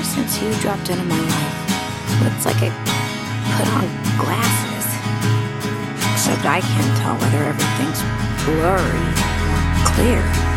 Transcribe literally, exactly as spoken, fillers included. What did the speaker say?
since you dropped into my life. It's like I put on glasses. Except I can't tell whether everything's blurry or clear.